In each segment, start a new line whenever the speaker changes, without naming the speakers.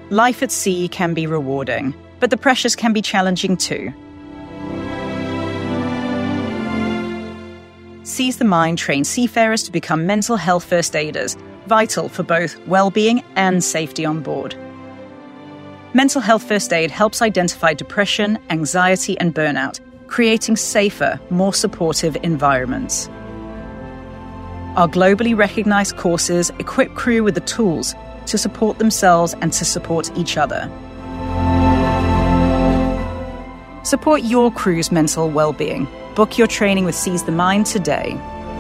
Life at sea can be rewarding, but the pressures can be challenging too. Seize the Mind trains seafarers to become mental health first aiders, vital for both well-being and safety on board. Mental health first aid helps identify depression, anxiety, and burnout, creating safer, more supportive environments. Our globally recognized courses equip crew with the tools to support themselves and to support each other. Support your crew's mental well-being. Book your training with Seize the Mind today.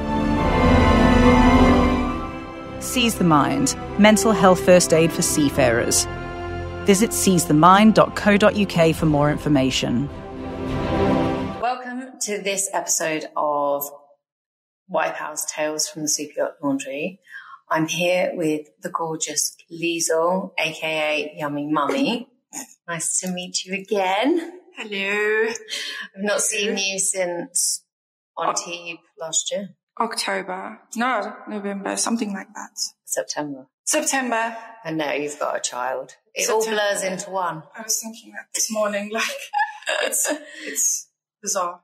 Seize the Mind, mental health first aid for seafarers. Visit seizethemind.co.uk for more information.
Welcome to this episode of Wipe House Tales from the Super Yacht Laundry. I'm here with the gorgeous Liesl, aka Yummy Mummy. Nice to meet you again.
Hello.
I've not seen you since on Tube last year.
October. No, November, something like that.
September. And now you've got a child. It
September.
all blurs into one.
I was thinking that this morning, it's bizarre.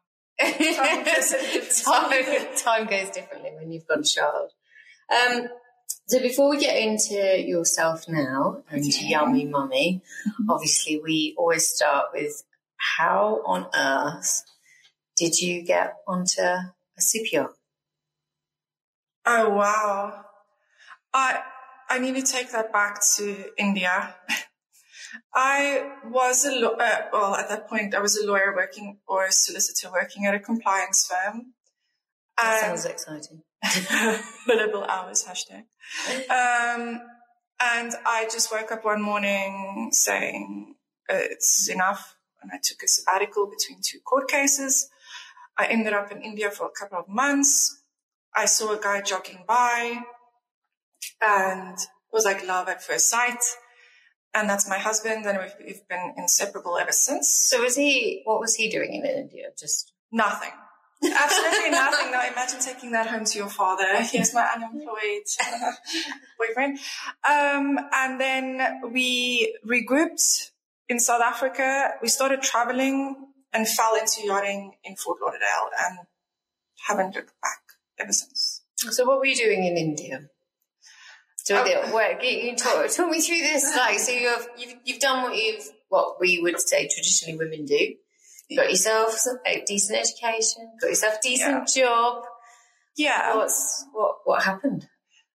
Time goes differently when you've got a child. So before we get into yourself now and Yummy Mummy, obviously we always start with how on earth did you get onto a super yacht?
Oh, wow. I need to take that back to India. I was at that point, I was a lawyer working or a solicitor working at a compliance firm.
That sounds exciting.
Billable hours, hashtag. And I just woke up one morning saying, it's enough. And I took a sabbatical between two court cases. I ended up in India for a couple of months. I saw a guy jogging by and it was like love at first sight. And that's my husband, and we've been inseparable ever since.
So what was he doing in India? Just
nothing. Absolutely nothing. Now imagine taking that home to your father. Here's my unemployed boyfriend. And then we regrouped in South Africa. We started traveling and fell into yachting in Fort Lauderdale and haven't looked back ever since.
So what were you doing in India? So you talk me through this. Like, so you've done what we would say traditionally women do. You got yourself a decent education, got yourself a decent job.
Yeah.
What happened?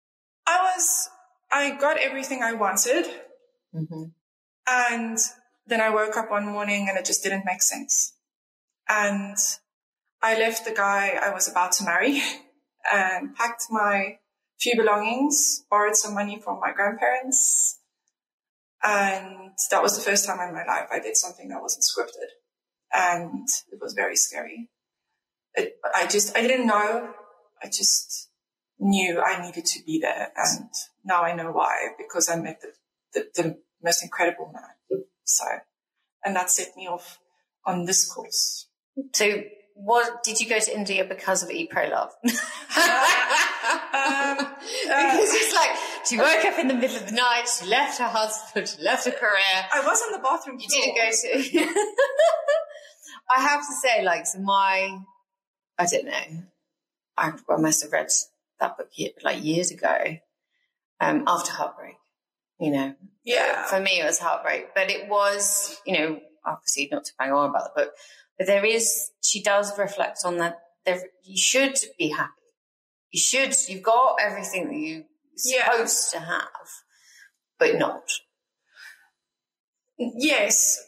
I got everything I wanted.
Mm-hmm.
And then I woke up one morning and it just didn't make sense. And I left the guy I was about to marry and packed my few belongings, borrowed some money from my grandparents. And that was the first time in my life I did something that wasn't scripted. And it was very scary. I didn't know. I just knew I needed to be there. And now I know why, because I met the most incredible man. So, and that set me off on this course.
So did you go to India because of Eat, Pray, Love? Because it's like, she woke up in the middle of the night, she left her husband, she left her career.
I was on the bathroom floor.
You didn't go to... I have to say, like, I don't know, I must have read that book years ago, after heartbreak, you know.
Yeah.
For me, it was heartbreak, but it was, you know, obviously not to bang on about the book, but she does reflect on that. You should be happy. You've got everything that you're supposed to have, but not.
Yes.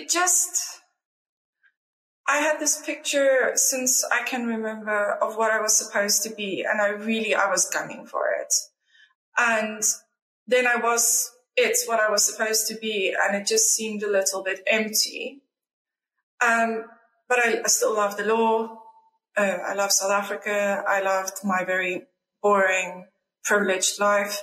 I had this picture since I can remember of what I was supposed to be, and I was gunning for it. And then it's what I was supposed to be, and it just seemed a little bit empty. But I still love the law. I love South Africa. I loved my very boring, privileged life.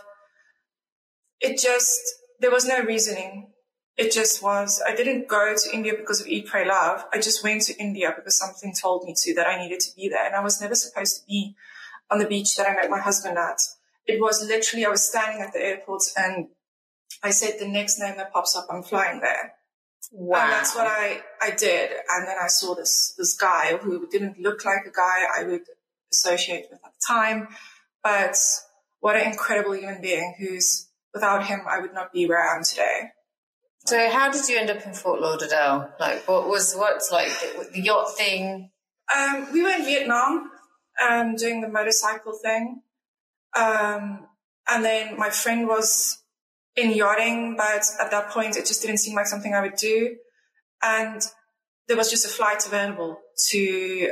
There was no reasoning. It just was. I didn't go to India because of Eat, Pray, Love. I just went to India because something told me that I needed to be there. And I was never supposed to be on the beach that I met my husband at. It was literally, I was standing at the airport and I said, the next name that pops up, I'm flying there.
Wow.
And that's what I did. And then I saw this guy who didn't look like a guy I would associate with at the time. But what an incredible human being who's, without him, I would not be where I am today.
So how did you end up in Fort Lauderdale? Like, what's like the yacht thing?
We were in Vietnam doing the motorcycle thing. And then my friend was in yachting, but at that point it just didn't seem like something I would do. And there was just a flight available to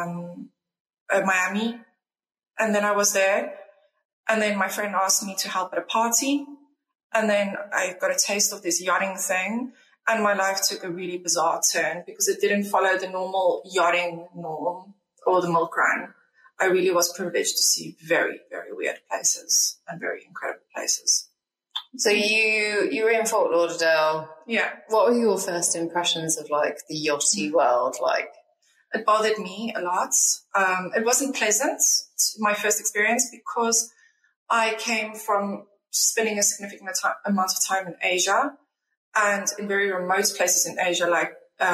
Miami. And then I was there. And then my friend asked me to help at a party. And then I got a taste of this yachting thing. And my life took a really bizarre turn because it didn't follow the normal yachting norm or the milk run. I really was privileged to see very, very weird places and very incredible places.
So you were in Fort Lauderdale.
Yeah.
What were your first impressions of like the yachty world like?
It bothered me a lot. It wasn't pleasant, my first experience, because I came from spending a significant amount of time in Asia and in very remote places in Asia, like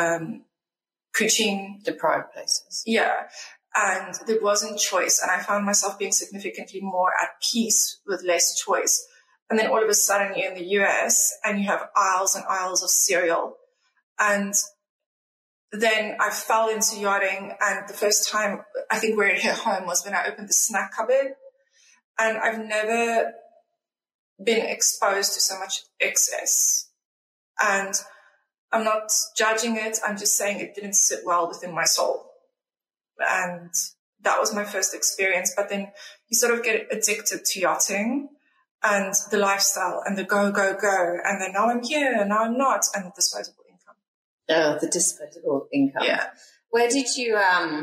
Kuching.
Deprived places.
Yeah. And there wasn't choice. And I found myself being significantly more at peace with less choice. And then all of a sudden you're in the US and you have aisles and aisles of cereal. And then I fell into yachting. And the first time I think we're at home was when I opened the snack cupboard. And I've never been exposed to so much excess. And I'm not judging it. I'm just saying it didn't sit well within my soul. And that was my first experience. But then you sort of get addicted to yachting and the lifestyle and the go, go, go. And then now I'm here and now I'm not. And the disposable income.
Oh, the disposable income.
Yeah.
Where did you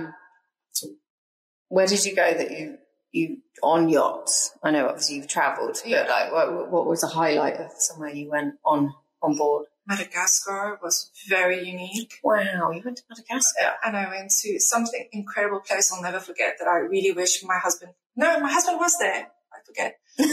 go that you on yachts? I know obviously you've travelled,
Yeah.
but like what was the highlight of somewhere you went on board?
Madagascar was very unique.
Wow, you went to Madagascar.
Yeah, and I went to something incredible place I'll never forget that I really wish my husband was there. I forget.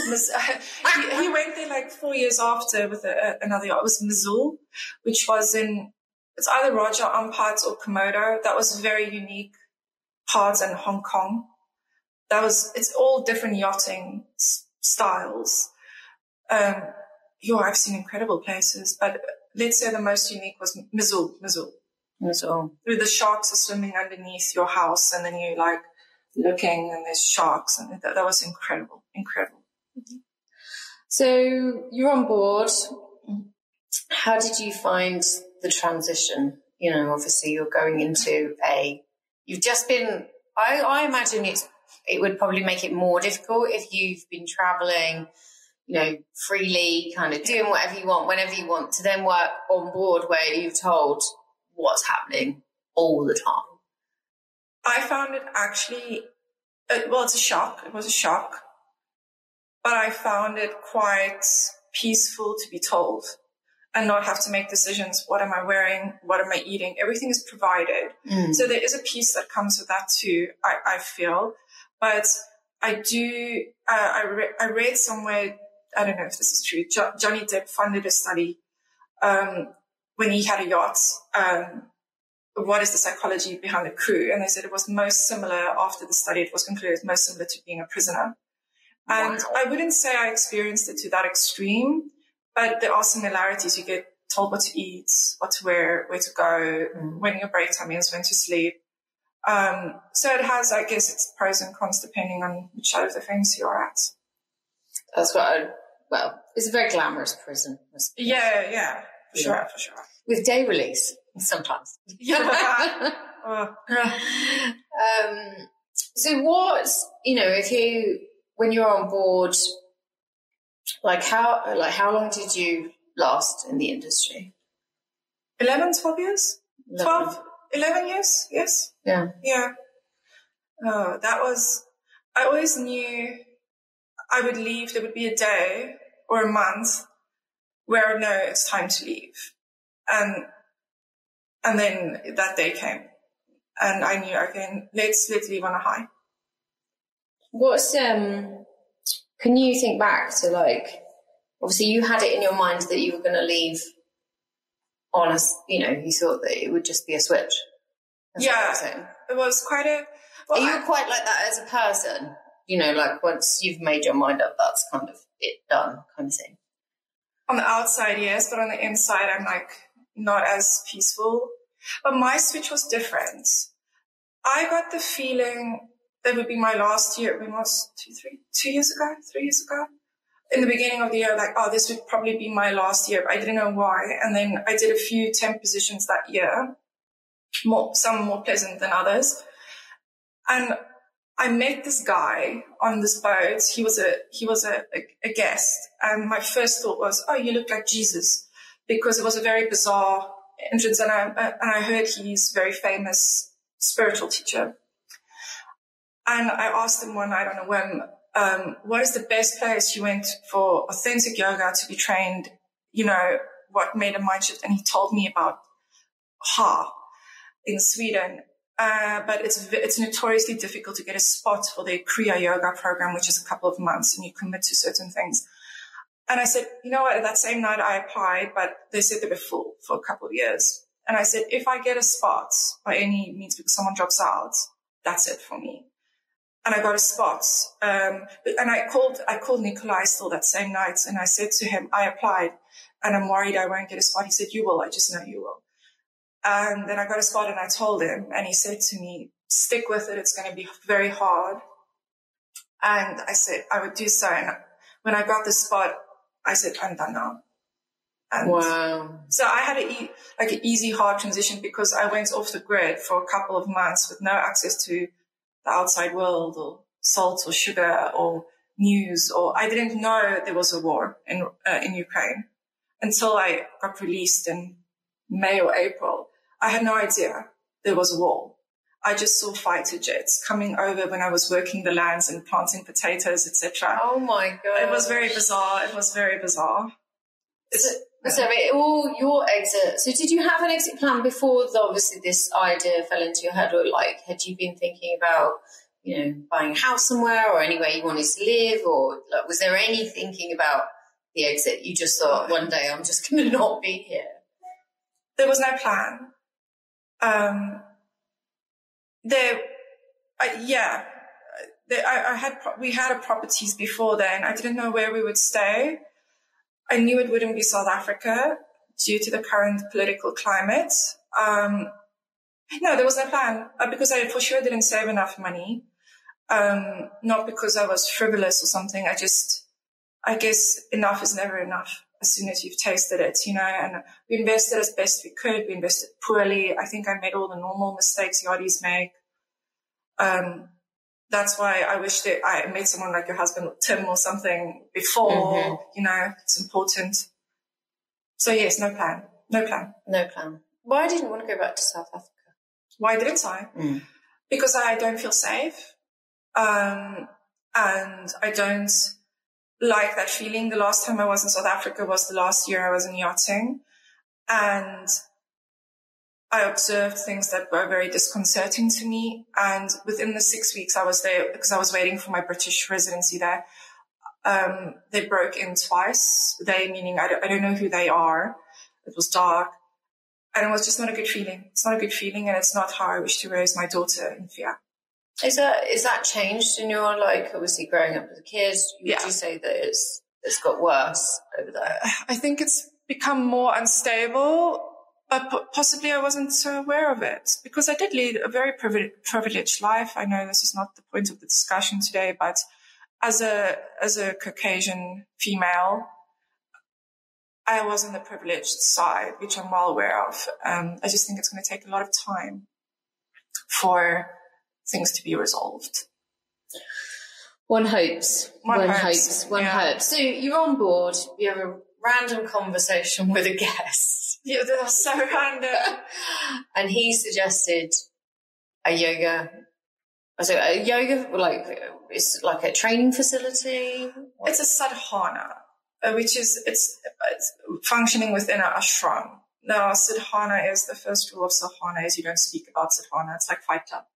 He went there like 4 years after with another yacht. It was Missoul, which was it's either Raja Ampat or Komodo. That was very unique parts in Hong Kong. It's all different yachting styles. I've seen incredible places, but let's say the most unique was Missoul. Where the sharks are swimming underneath your house and then you're like looking and there's sharks, and that was incredible.
Mm-hmm. So you're on board. How did you find the transition? You know, obviously you're going into you've just been, I imagine it would probably make it more difficult if you've been traveling, you know, freely, kind of doing whatever you want, whenever you want, to then work on board where you're told what's happening all the time.
I found it actually, it's a shock. It was a shock. But I found it quite peaceful to be told and not have to make decisions. What am I wearing? What am I eating? Everything is provided. Mm. So there is a piece that comes with that too, I feel. But I do, I read somewhere, I don't know if this is true, Johnny Depp funded a study when he had a yacht. What is the psychology behind the crew? And they said it was most similar, after the study, it was concluded most similar to being a prisoner. And wow. I wouldn't say I experienced it to that extreme, but there are similarities. You get told what to eat, what to wear, where to go, when your break time is, when to sleep. So it has, I guess, its pros and cons depending on which side of the fence you're at.
That's what it's a very glamorous prison.
Yeah, for sure.
With day release, sometimes.
Yeah.
So when you're on board, how long did you last in the industry?
11 years? 11 years, yes.
Yeah.
Yeah. Oh, I always knew I would leave. There would be a day or a month where, no, it's time to leave. And then that day came. And I knew, okay, let's leave on a high.
Can you think back to Obviously, you had it in your mind that you were going to leave on a, you thought that it would just be a switch.
Yeah, it was quite a... Well,
Are you quite like that as a person? Like once you've made your mind up, that's kind of it done kind of thing.
On the outside, yes, but on the inside, I'm like not as peaceful. But my switch was different. I got the feeling that would be my last year. When was 3 years ago? In the beginning of the year, like, oh, this would probably be my last year. But I didn't know why. And then I did a few temp positions that year, some more pleasant than others. And I met this guy on this boat. He was a guest. And my first thought was, oh, you look like Jesus, because it was a very bizarre entrance. And I heard he's a very famous spiritual teacher. And I asked him one night on a whim, what is the best place you went for authentic yoga to be trained? What made a mind shift? And he told me about Ha in Sweden. But it's notoriously difficult to get a spot for the Kriya Yoga program, which is a couple of months, and you commit to certain things. And I said, you know what? That same night I applied, but they said they were full for a couple of years. And I said, if I get a spot by any means because someone drops out, that's it for me. And I got a spot. And I called Nikolai still that same night, and I said to him, I applied, and I'm worried I won't get a spot. He said, you will. I just know you will. And then I got a spot and I told him, and he said to me, stick with it. It's going to be very hard. And I said, I would do so. And when I got the spot, I said, I'm done now. And
wow.
So I had an easy, hard transition because I went off the grid for a couple of months with no access to the outside world or salt or sugar or news, or I didn't know there was a war in Ukraine until I got released in May or April. I had no idea there was a war. I just saw fighter jets coming over when I was working the lands and planting potatoes, etc.
Oh my God.
It was very bizarre.
So all your exit. So did you have an exit plan before obviously this idea fell into your head, or like had you been thinking about, buying a house somewhere or anywhere you wanted to live, or like, was there any thinking about the exit? You just thought one day I'm just going to not be here.
There was no plan. We had properties before then. I didn't know where we would stay. I knew it wouldn't be South Africa due to the current political climate. No, there was no plan because I for sure didn't save enough money. Not because I was frivolous or something. I guess enough is never enough as soon as you've tasted it, and we invested as best we could. We invested poorly. I think I made all the normal mistakes yardis make. That's why I wish that I met someone like your husband, Tim, or something before, it's important. So yes, no plan.
Why didn't you want to go back to South Africa?
Why didn't I? Because I don't feel safe. And I don't like that feeling. The last time I was in South Africa was the last year I was in yachting. And I observed things that were very disconcerting to me. And within the 6 weeks I was there, because I was waiting for my British residency there, they broke in twice. They, meaning I don't know who they are. It was dark. And it was just not a good feeling. It's not a good feeling, and it's not how I wish to raise my daughter in fear.
Is that changed in your, obviously growing up as a kid? Would you say that it's got worse over there?
I think it's become more unstable, but possibly I wasn't so aware of it because I did lead a very privileged life. I know this is not the point of the discussion today, but as a Caucasian female, I was on the privileged side, which I'm well aware of. I just think it's going to take a lot of time for things to be resolved.
One hopes. One hopes. So you're on board. You have a random conversation with a guest.
Yeah, that's so random.
And he suggested a yoga. So a yoga, it's like a training facility.
It's a sadhana, which is it's functioning within an ashram. Now, sadhana is the first rule of sadhana is you don't speak about sadhana. It's like Fight Club.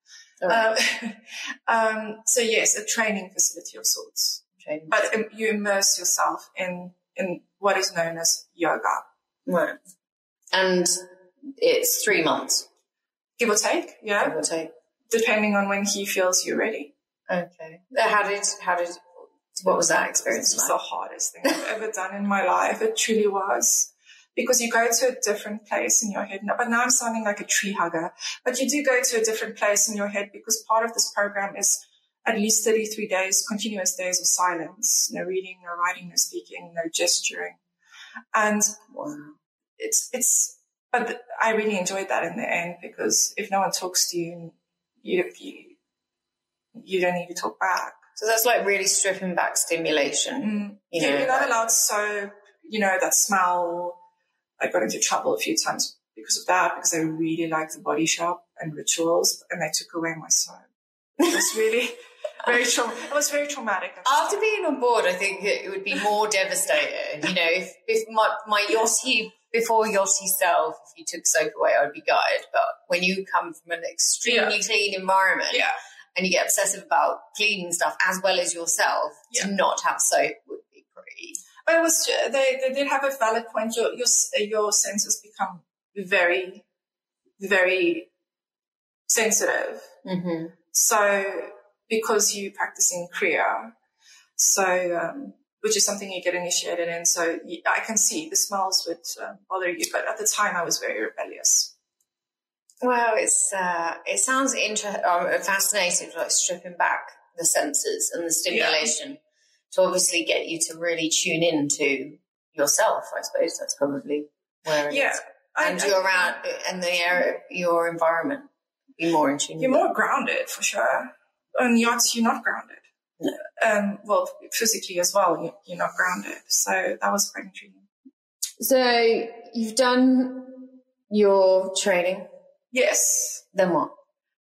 So yes, a training facility of sorts. But you immerse yourself in in what is known as yoga.
Right. And it's 3 months.
Give or take, yeah.
Give or take.
Depending on when he feels you're ready.
Okay. What was that experience like?
It's the hardest thing I've ever done in my life. It truly was. Because you go to a different place in your head. But now I'm sounding like a tree hugger. But you do go to a different place in your head because part of this program is at least 33 days, continuous days of silence. No reading, no writing, no speaking, no gesturing. And
wow.
But I really enjoyed that in the end, because if no one talks to you, you don't need to talk back.
So that's like really stripping back stimulation.
You're not allowed soap, that smell. I got into trouble a few times because of that, because I really liked the Body Shop and Rituals, and they took away my soap. It was really it was very traumatic.
After being on board, I think it would be more devastating. If my Yossi, before Yossi self, if you took soap away, I'd be gutted. But when you come from an extremely clean environment and you get obsessive about cleaning stuff as well as yourself, to not have soap would be pretty...
But it was, they did have a valid point. Your senses become very, very sensitive.
Mm-hmm.
So, because you practicing Kriya, which is something you get initiated in. So I can see the smells would bother you, but at the time I was very rebellious.
Well, it sounds fascinating, like stripping back the senses and the stimulation to obviously get you to really tune into yourself. I suppose that's probably where it is. And you're around in the area, your environment, be more in tune.
You're more grounded for sure. On yachts, you're not grounded.
No.
Well, physically as well, you're not grounded. So that was quite intriguing.
So you've done your training.
Yes.
Then what?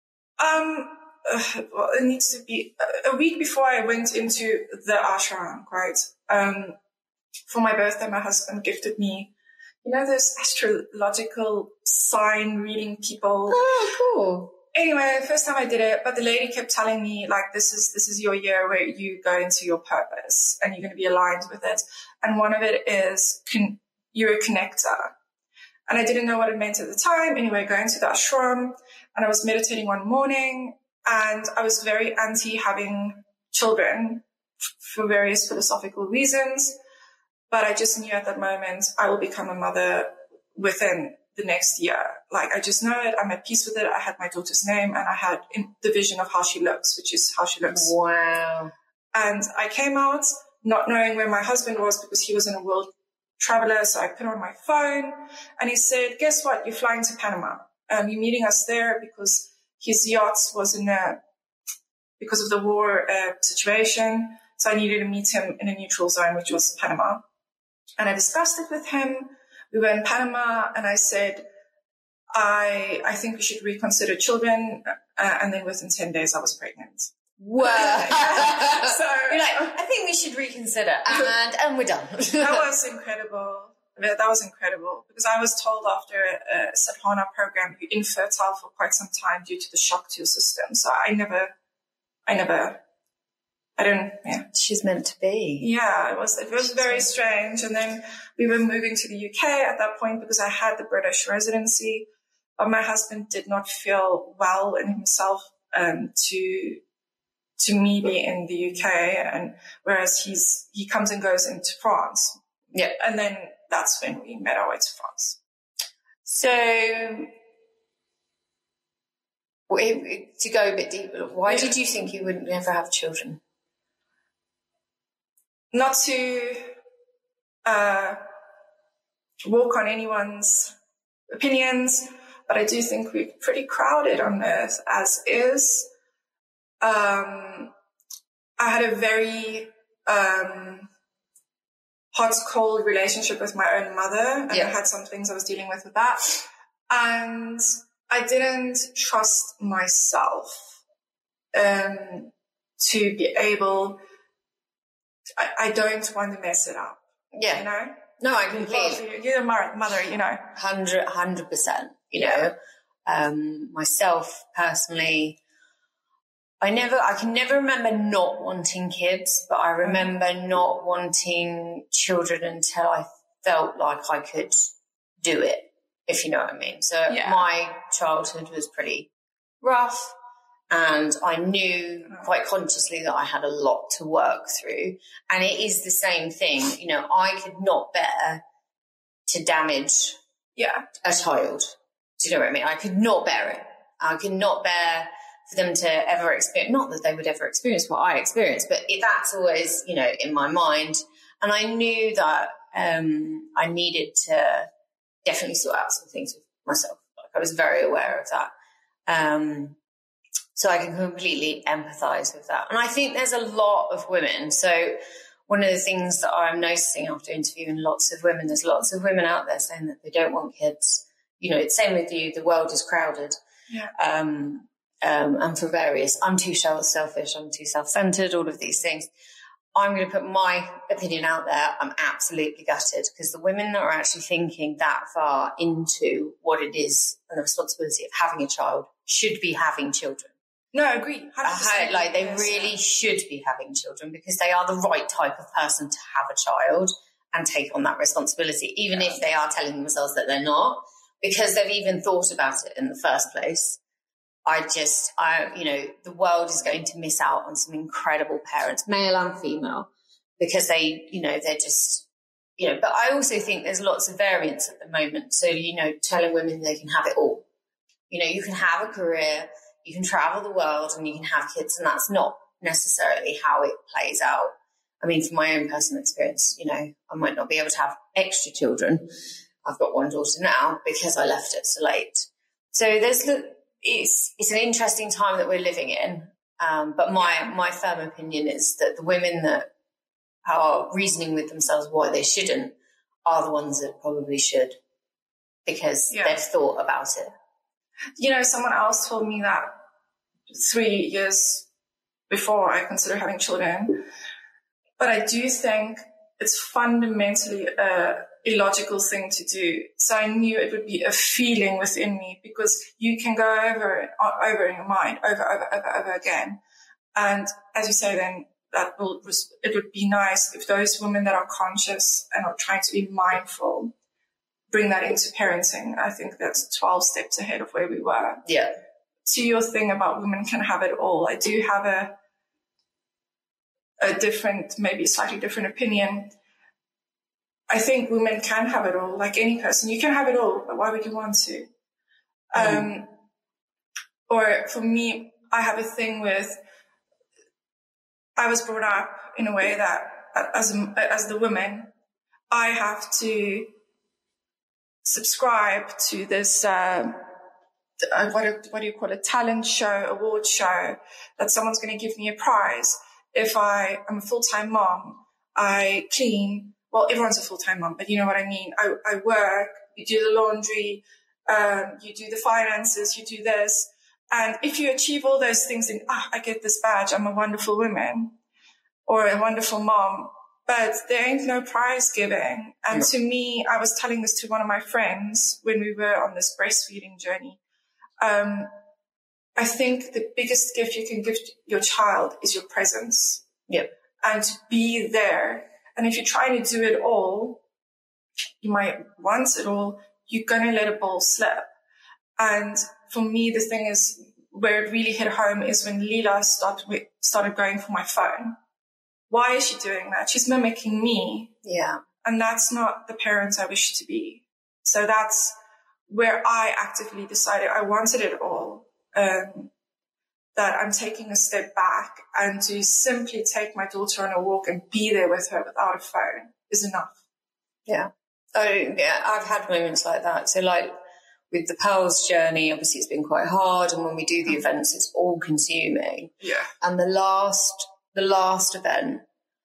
Well, it needs to be a week before I went into the ashram, right? For my birthday, my husband gifted me, those astrological sign reading people.
Oh, cool.
Anyway, first time I did it, but the lady kept telling me, like, this is your year where you go into your purpose and you're going to be aligned with it. And one of it is you're a connector. And I didn't know what it meant at the time. Anyway, going to the ashram, and I was meditating one morning, and I was very anti having children for various philosophical reasons. But I just knew at that moment I will become a mother within the next year. Like, I just know it. I'm at peace with it. I had my daughter's name, and I had the vision of how she looks, which is how she looks.
Wow. And
I came out not knowing where my husband was because he was in a world traveler. So I put on my phone, and he said, guess what? You're flying to Panama. You're meeting us there because his yacht was because of the war situation. So I needed to meet him in a neutral zone, which was Panama. And I discussed it with him. We were in Panama, and I said, I think we should reconsider children. And then within 10 days, I was pregnant.
Wow.
So
you're like, I think we should reconsider. And we're done.
That was incredible. That was incredible, because I was told after a Sadhana program, you're infertile for quite some time due to the shock to your system. So
She's meant to be.
Yeah, it was very strange. And then we were moving to the UK at that point because I had the British residency, but my husband did not feel well in himself to me be in the UK, and whereas he comes and goes into France.
Yeah.
And then that's when we made our way to France.
So to go a bit deeper, why did you think you would never have children?
Not to walk on anyone's opinions, but I do think we're pretty crowded on Earth as is. I had a very hot-cold relationship with my own mother, and I had some things I was dealing with that. And I didn't trust myself to be able... I don't want to mess it up.
Yeah. No, I completely...
You're a mother,
100%, you know. Myself, personally, I can never remember not wanting kids, but I remember not wanting children until I felt like I could do it, if you know what I mean. So my childhood was pretty rough, and I knew quite consciously that I had a lot to work through. And it is the same thing. You know, I could not bear to damage a child. Do you know what I mean? I could not bear it. I could not bear for them to ever experience, not that they would ever experience what I experienced, but that's always, you know, in my mind. And I knew that I needed to definitely sort out some things with myself. Like, I was very aware of that. So I can completely empathise with that. And I think there's a lot of women. So one of the things that I'm noticing after interviewing lots of women, there's lots of women out there saying that they don't want kids. You know, it's same with you. The world is crowded. Yeah. And for various, I'm too selfish, I'm too self-centered, all of these things. I'm going to put my opinion out there. I'm absolutely gutted, because the women that are actually thinking that far into what it is and the responsibility of having a child should be having children.
No, I agree. 100%.
Like, they really should be having children, because they are the right type of person to have a child and take on that responsibility, even if they are telling themselves that they're not, because they've even thought about it in the first place. You know, the world is going to miss out on some incredible parents, male and female, because they're just, you know, but I also think there's lots of variance at the moment. So, you know, telling women they can have it all. You know, you can have a career, you can travel the world, and you can have kids, and that's not necessarily how it plays out. I mean, from my own personal experience, you know, I might not be able to have extra children. I've got one daughter now because I left it so late. So it's an interesting time that we're living in. But my firm opinion is that the women that are reasoning with themselves why they shouldn't are the ones that probably should, because they've thought about it.
You know, someone else told me that 3 years before I consider having children. But I do think it's fundamentally a illogical thing to do. So I knew it would be a feeling within me, because you can go over in your mind over again. And as you say, then it would be nice if those women that are conscious and are trying to be mindful bring that into parenting. I think that's 12 steps ahead of where we were.
Yeah.
To your thing about women can have it all, I do have a different, maybe slightly different opinion. I think women can have it all, like any person. You can have it all, but why would you want to? Or for me, I have a thing with, I was brought up in a way that as the woman, I have to subscribe to this, what do you call it? Talent show, award show, that someone's going to give me a prize. If I am a full-time mom, I clean. Well, everyone's a full-time mom, but you know what I mean. I work, you do the laundry, you do the finances, you do this. And if you achieve all those things, then, I get this badge, I'm a wonderful woman or a wonderful mom. But there ain't no prize giving. And to me, I was telling this to one of my friends when we were on this breastfeeding journey. I think the biggest gift you can give your child is your presence.
Yep.
And to be there. And if you're trying to do it all, you might want it all, you're going to let a ball slip. And for me, the thing is, where it really hit home is when Leela started going for my phone. Why is she doing that? She's mimicking me.
Yeah.
And that's not the parent I wish to be. So that's where I actively decided I wanted it all. That I'm taking a step back, and to simply take my daughter on a walk and be there with her without a phone is enough.
Yeah. Oh, yeah. I've had moments like that. So, like with the Pearls journey, obviously it's been quite hard, and when we do the events, it's all consuming.
Yeah.
And the last event,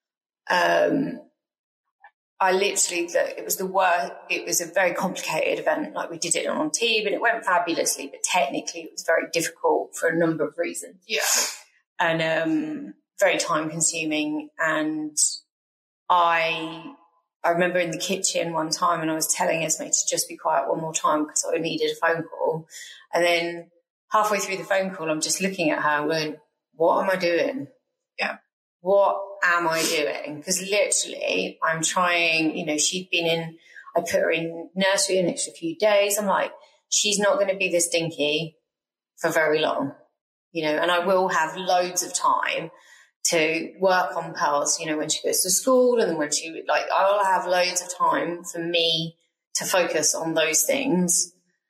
I literally, it was the worst. It was a very complicated event. Like, we did it on TV and it went fabulously, but technically it was very difficult for a number of reasons.
Yeah.
And very time consuming. And I remember in the kitchen one time, and I was telling Esme to just be quiet one more time because I needed a phone call. And then halfway through the phone call, I'm just looking at her and going, what am I doing?
Yeah.
What am I doing? Because literally I'm trying, you know, I put her in nursery an extra few days. I'm like, she's not going to be this dinky for very long, you know, and I will have loads of time to work on Pearls, you know, when she goes to school, and then when I'll have loads of time for me to focus on those things.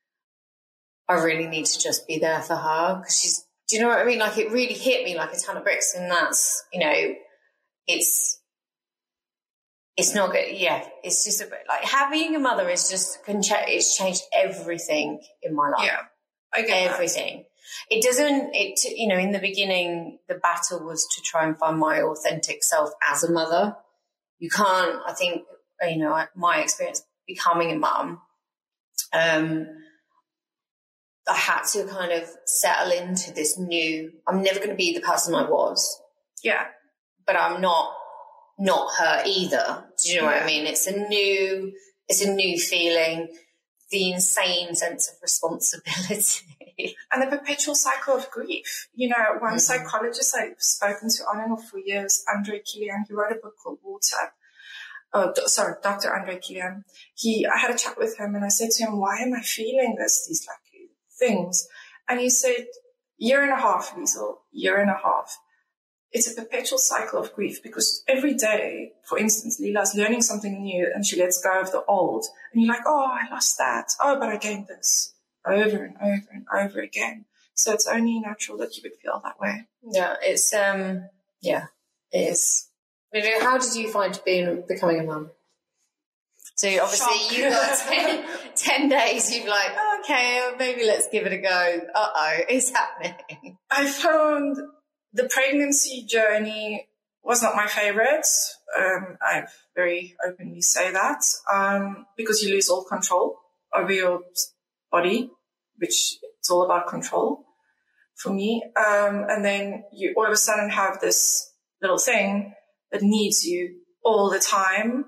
I really need to just be there for her, because do you know what I mean? Like, it really hit me like a ton of bricks, and that's, you know, it's not good. Yeah, it's just like having a mother is just, it's changed everything in my life.
Yeah, I get
everything. That. It doesn't, you know, in the beginning, the battle was to try and find my authentic self as a mother. You can't, I think, you know, my experience becoming a mum, I had to kind of settle into this new, I'm never going to be the person I was.
Yeah.
But I'm not her either. Do you know what I mean? It's a new feeling, the insane sense of responsibility.
And the perpetual cycle of grief. You know, one psychologist I've spoken to on and off for years, Andre Killian, he wrote a book called Water. Dr. Andre Killian. I had a chat with him, and I said to him, why am I feeling these like things? And he said, year and a half, Liesl, year and a half. It's a perpetual cycle of grief, because every day, for instance, Leela's learning something new and she lets go of the old. And you're like, oh, I lost that. Oh, but I gained this, over and over and over again. So it's only natural that you would feel that way.
Yeah, it's, it is. How did you find becoming a mum? So obviously you got 10 days, you're like, oh, okay, maybe let's give it a go. Uh-oh, it's happening.
I found the pregnancy journey was not my favorite. I very openly say that, because you lose all control over your body, which it's all about control for me. And then you all of a sudden have this little thing that needs you all the time.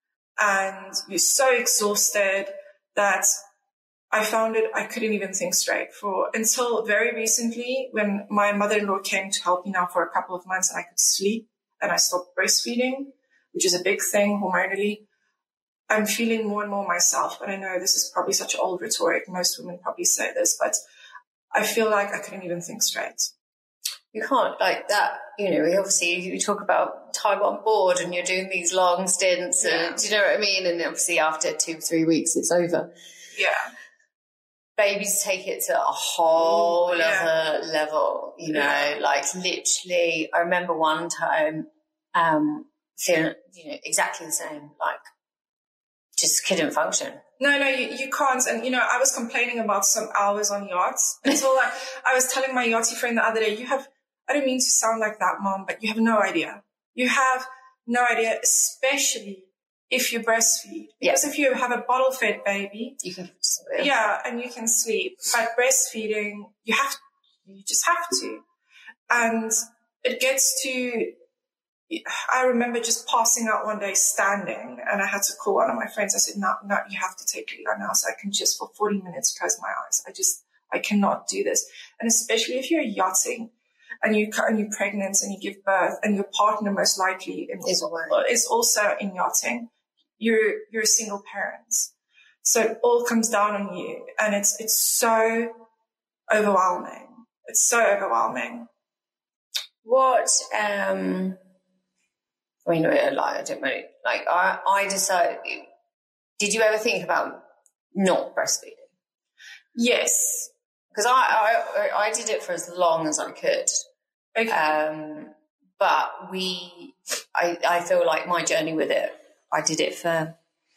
And you're so exhausted that I found I couldn't even think straight until very recently, when my mother-in-law came to help me now for a couple of months, and I could sleep and I stopped breastfeeding, which is a big thing hormonally. I'm feeling more and more myself. And I know this is probably such old rhetoric. Most women probably say this, but I feel like I couldn't even think straight.
You can't, like that, you know, obviously you talk about time on board and you're doing these long stints, and do you know what I mean? And obviously after 2-3 weeks, it's over.
Yeah.
Babies take it to a whole other level, you know, like literally, I remember one time feeling, you know, exactly the same, like just couldn't function.
No, you can't. And, you know, I was complaining about some hours on yachts until I was telling my yachty friend the other day, I don't mean to sound like that, Mom, but you have no idea. You have no idea, especially if you breastfeed. Because if you have a bottle-fed baby,
you can
sleep. Yeah, and you can sleep. But breastfeeding, you just have to. And it gets to, I remember just passing out one day standing, and I had to call one of my friends. I said, no, you have to take Leela now so I can just for 40 minutes close my eyes. I cannot do this. And especially if you're yachting and you're pregnant and you give birth, and your partner most likely is also in yachting, you're a single parent. So it all comes down on you, and it's so overwhelming. It's so overwhelming.
What, I mean, I don't know, like I decided, did you ever think about not breastfeeding?
Yes.
Because I did it for as long as I could.
Okay.
But I feel like my journey with it, I did it for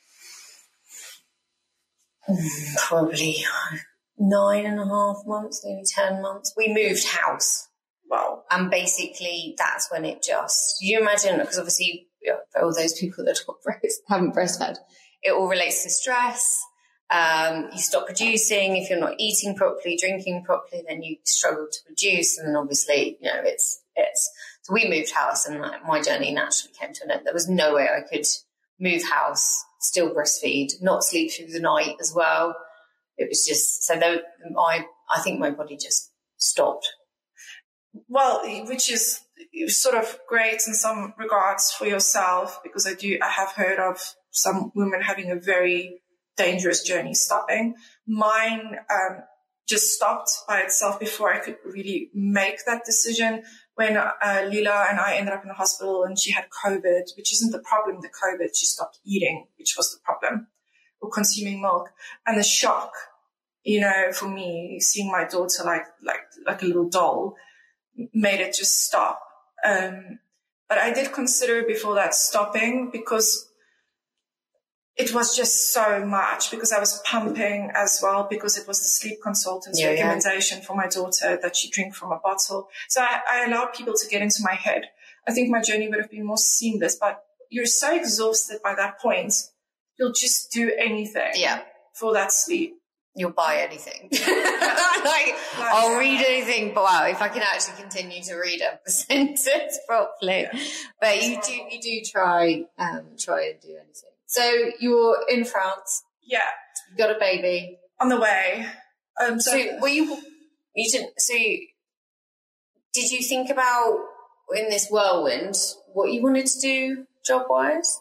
probably 9.5 months, maybe 10 months. We moved house.
Wow.
And basically that's when it just, you imagine, because obviously for all those people that haven't breastfed, it all relates to stress. You stop producing. If you're not eating properly, drinking properly, then you struggle to produce. And then obviously, you know, it's, so we moved house, and my journey naturally came to an end. There was no way I could move house, still breastfeed, not sleep through the night as well. It was just, so I think my body just stopped.
Well, which is sort of great in some regards for yourself, because I have heard of some women having a very dangerous journey stopping. Mine just stopped by itself before I could really make that decision. When Lila and I ended up in the hospital and she had COVID, which isn't the problem, the COVID, she stopped eating, which was the problem, or consuming milk. And the shock, for me, seeing my daughter like a little doll, made it just stop. But I did consider before that stopping, because it was just so much, because I was pumping as well, because it was the sleep consultant's recommendation for my daughter that she drink from a bottle. So I allowed people to get into my head. I think my journey would have been more seamless, but you're so exhausted by that point, you'll just do anything for that sleep.
You'll buy anything. I'll read anything. But wow, if I can actually continue to read up the sentence properly. Yeah. But you do try and do anything. So you're in France.
Yeah.
You've got a baby.
On the way.
So were you didn't, so did you think about, in this whirlwind, what you wanted to do job-wise?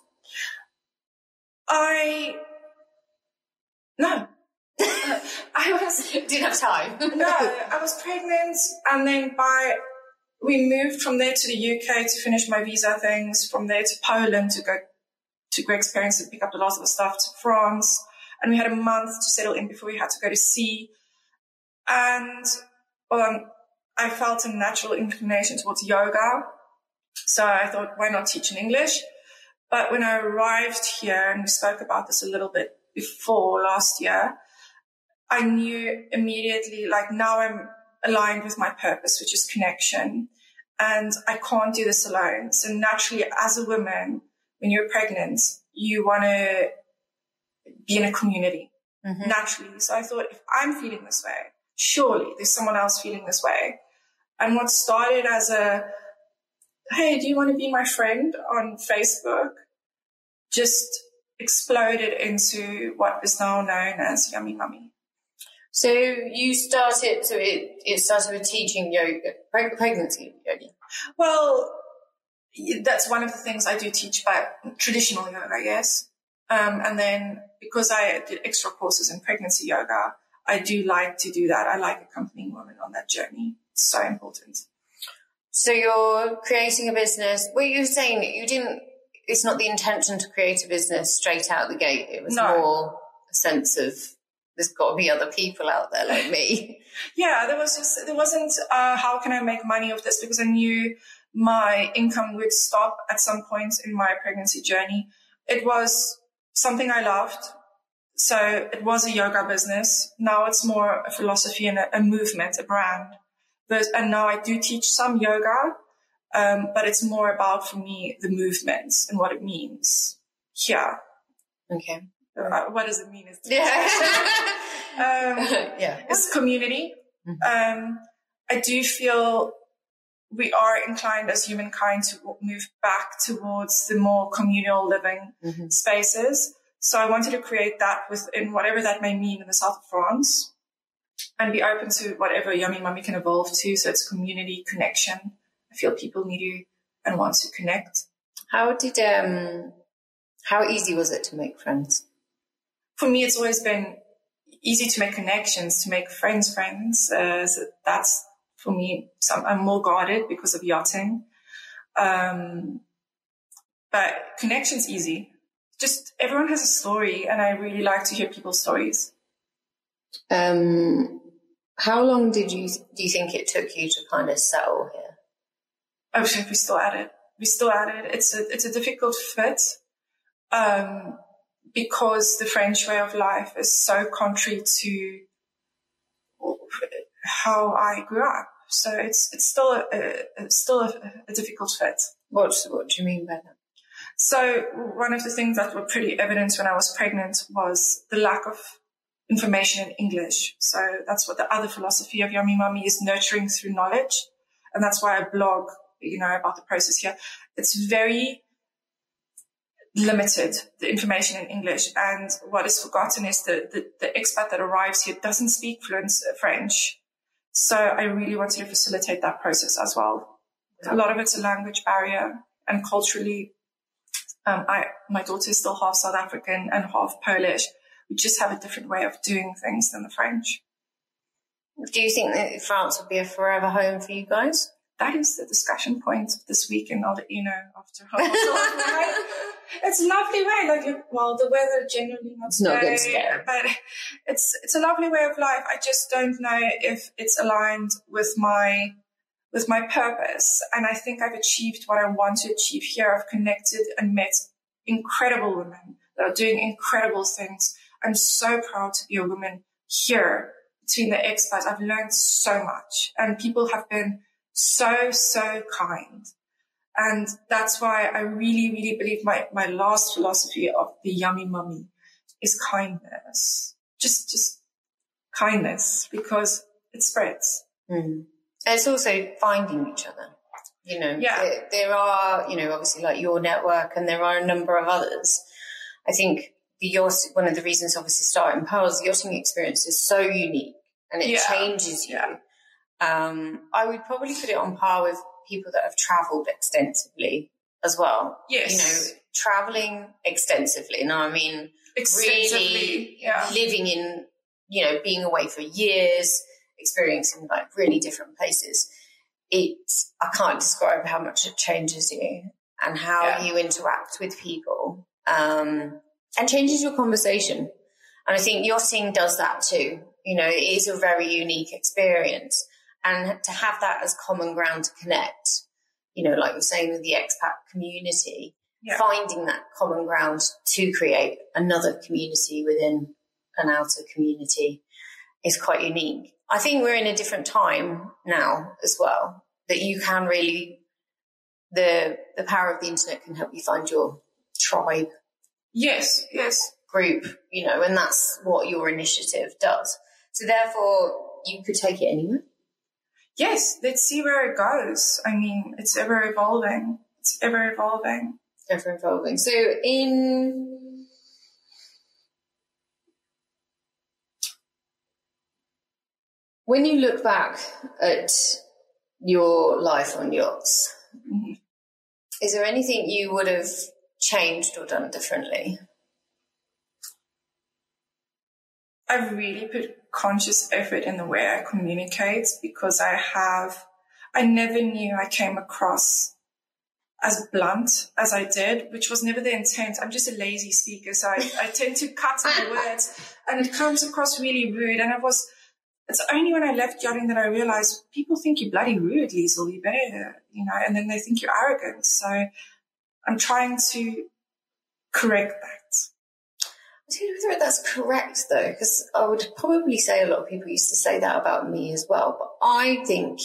No.
Didn't have time.
No, I was pregnant, and then we moved from there to the UK to finish my visa things, from there to Poland to go to Greg's parents and pick up the last of the stuff, to France, and we had a month to settle in before we had to go to sea. And I felt a natural inclination towards yoga, so I thought, why not teach in English? But when I arrived here, and we spoke about this a little bit before last year, I knew immediately, now I'm aligned with my purpose, which is connection, and I can't do this alone. So naturally, as a woman, when you're pregnant, you want to be in a community, naturally. So I thought, if I'm feeling this way, surely there's someone else feeling this way. And what started as hey, do you want to be my friend on Facebook, just exploded into what is now known as Yummy Mummy.
So you started, it started with teaching yoga, pregnancy yoga.
Well, that's one of the things I do teach, about traditional yoga, yes. And then because I did extra courses in pregnancy yoga, I do like to do that. I like accompanying women on that journey. It's so important.
So you're creating a business. Well, you were saying it's not the intention to create a business straight out the gate. It was more a sense of, there's got to be other people out there like me.
Yeah, there wasn't, how can I make money off this? Because I knew my income would stop at some point in my pregnancy journey. It was something I loved. So it was a yoga business. Now it's more a philosophy and a movement, a brand. And now I do teach some yoga, but it's more about, for me, the movements and what it means. Yeah.
Okay.
What does it mean? It's community. Mm-hmm. I do feel we are inclined as humankind to move back towards the more communal living spaces. So I wanted to create that within whatever that may mean in the south of France, and be open to whatever Yummy Mummy can evolve to. So it's community, connection. I feel people need to and want to connect.
How easy was it to make friends?
For me, it's always been easy to make connections, to make friends. So that's, for me, I'm more guarded because of yachting. But connection's easy. Just everyone has a story, and I really like to hear people's stories.
How long do you think it took you to kind of settle here?
Oh shit, we're still at it. It's a difficult fit, because the French way of life is so contrary to how I grew up. So it's still a difficult fit.
What do you mean by that?
So one of the things that were pretty evident when I was pregnant was the lack of information in English. So that's what the other philosophy of Yummy Mummy is, nurturing through knowledge. And that's why I blog, about the process here. It's very limited, the information in English. And what is forgotten is the expat that arrives here doesn't speak fluent French. So I really wanted to facilitate that process as well. A lot of it's a language barrier, and culturally, my daughter is still half South African and half Polish. We just have a different way of doing things than the French.
Do you think that France would be a forever home for you guys?
That is the discussion point this week, and I'll let you know after. It's a lovely way. Well, the weather generally not
good today,
but it's a lovely way of life. I just don't know if it's aligned with my purpose. And I think I've achieved what I want to achieve here. I've connected and met incredible women that are doing incredible things. I'm so proud to be a woman here between the expats. I've learned so much, and people have been so, so kind. And that's why I really, really believe my last philosophy of the Yummy Mummy is kindness. Just kindness, because it spreads.
Mm. And it's also finding each other. There are, obviously like your network, and there are a number of others. I think one of the reasons obviously starting Pearls, the yachting experience is so unique, and it changes you. Yeah. I would probably put it on par with people that have travelled extensively as well.
Yes.
Travelling extensively. Now, I mean, really living in, being away for years, experiencing like really different places. I can't describe how much it changes you and how you interact with people, and changes your conversation. And I think yachting does that too. It is a very unique experience. And to have that as common ground to connect, like you're saying with the expat community, finding that common ground to create another community within an outer community is quite unique. I think we're in a different time now as well, that you can really, the power of the internet can help you find your tribe.
Yes.
Group, and that's what your initiative does. So therefore, you could take it anywhere.
Yes, let's see where it goes. I mean, it's ever evolving. Ever evolving.
So when you look back at your life on yachts, is there anything you would have changed or done differently?
I've really put conscious effort in the way I communicate, because I never knew I came across as blunt as I did, which was never the intent. I'm just a lazy speaker, so I tend to cut my words, and it comes across really rude. And it's only when I left yachting that I realized people think you're bloody rude, Liesl, you better, and then they think you're arrogant. So I'm trying to correct that.
I don't know whether that's correct, though, because I would probably say a lot of people used to say that about me as well. But I think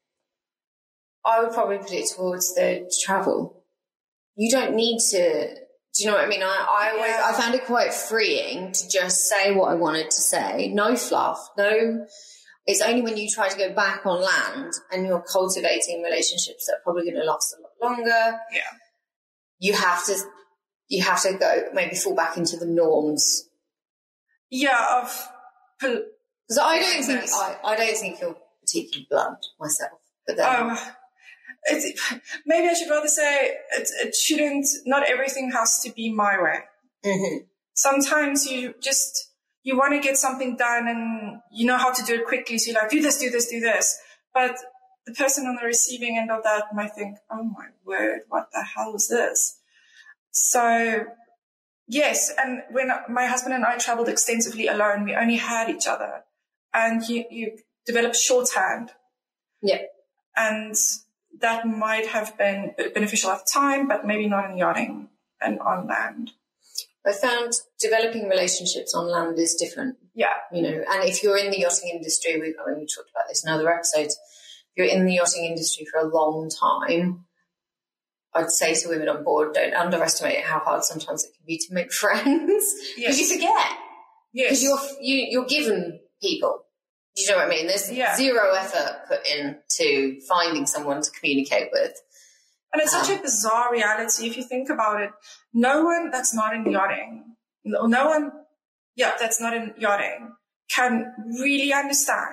I would probably put it towards the travel. You don't need to, do you know what I mean? I found it quite freeing to just say what I wanted to say. No fluff, it's only when you try to go back on land and you're cultivating relationships that are probably going to last a lot longer.
Yeah.
You have to go, maybe fall back into the norms.
Yeah,
because I don't think you're particularly blunt myself. But then,
maybe I should rather say it shouldn't. Not everything has to be my way.
Mm-hmm.
Sometimes you want to get something done, and you know how to do it quickly. So you're like, do this. But the person on the receiving end of that might think, "Oh my word, what the hell is this?" So, yes, and when my husband and I traveled extensively alone, we only had each other, and you develop shorthand.
Yeah.
And that might have been beneficial at the time, but maybe not in yachting and on land.
I found developing relationships on land is different.
Yeah.
And if you're in the yachting industry, we talked about this in other episodes, if you're in the yachting industry for a long time, I'd say to women on board, don't underestimate how hard sometimes it can be to make friends, because you forget.
Yes.
Because you're given people. Do you know what I mean? There's zero effort put into finding someone to communicate with.
And it's such a bizarre reality if you think about it. No one that's not in yachting, that's not in yachting can really understand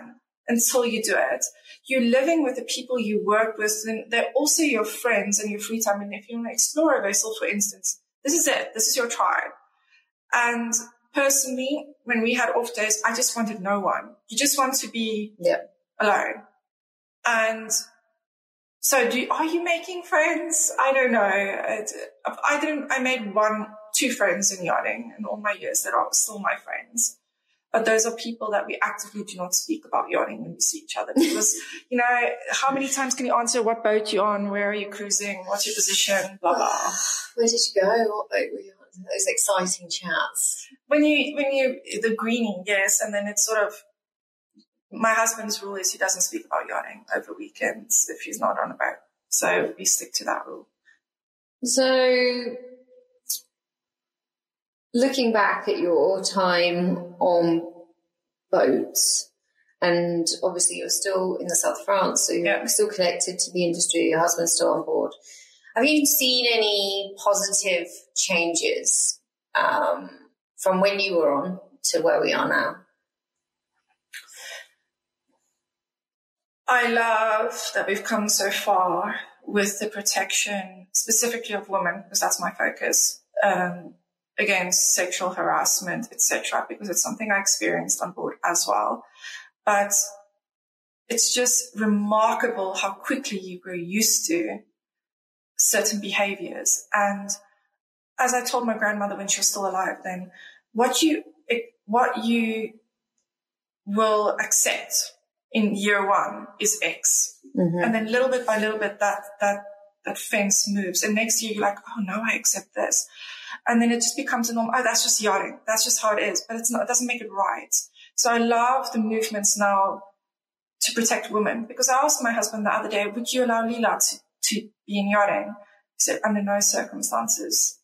until you do it. You're living with the people you work with, and they're also your friends and your free time. And if you want to explore a vessel, for instance, this is it. This is your tribe. And personally, when we had off days, I just wanted no one. You just want to be alone. And so are you making friends? I don't know. I made 2 friends in yachting in all my years that are still my friends. But those are people that we actively do not speak about yachting when we see each other. Because, how many times can you answer what boat you're on? Where are you cruising? What's your position? Blah, blah.
Where did you go? What boat were you on? Those exciting chats.
When you, the greening, yes. And then it's sort of, my husband's rule is he doesn't speak about yachting over weekends if he's not on a boat. So we stick to that rule.
So looking back at your time on boats, and obviously you're still in the south of France, so you're still connected to the industry, your husband's still on board. Have you seen any positive changes from when you were on to where we are now?
I love that we've come so far with the protection, specifically of women, because that's my focus, against sexual harassment, etc., because it's something I experienced on board as well. But it's just remarkable how quickly you grow used to certain behaviors. And as I told my grandmother when she was still alive, then what you will accept in year 1 is X. Mm-hmm. And then little bit by little bit that fence moves. And next year you're like, oh no, I accept this. And then it just becomes a norm. Oh, that's just yachting. That's just how it is. But it's not, it doesn't make it right. So I love the movements now to protect women, because I asked my husband the other day, would you allow Leela to be in yachting? He said, under no circumstances,